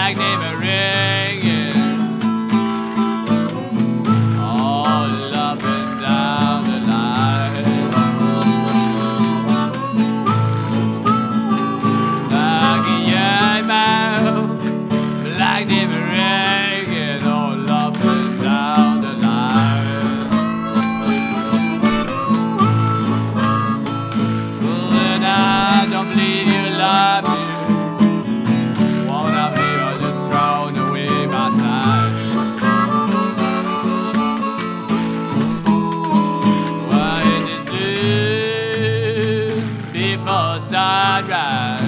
black name ringing all up and down the line. Like a young man, black name ringing all up and down the line. Well, and I don't believe you love me. Sunrise,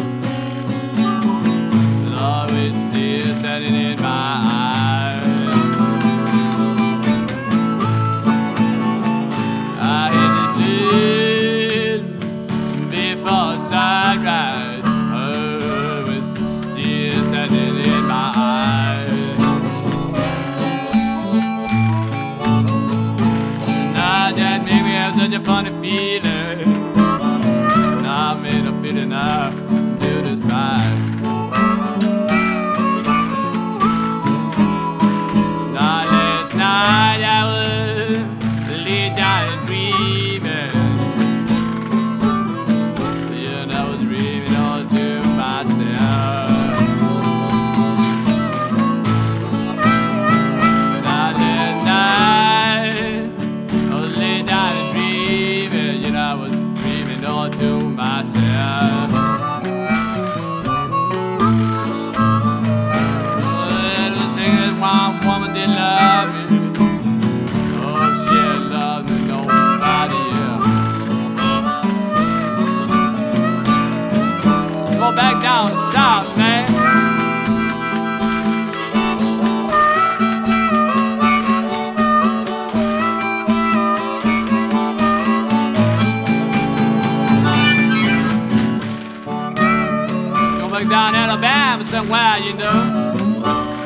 love with tears standing in my eyes. I hit the moon before sunrise, oh, with tears standing in my eyes. Now that make me have such a funny feeling. I'm in a feeling I feel this vibe. Now last night I was laid down and dreaming. And I was dreaming all to myself. Now last night I was laid down and dreaming. You know I was dreaming all to myself. Well, the thing is, one woman did love me. Oh, she loved me, nobody else. Go back down south, man. Down Alabama somewhere, you know.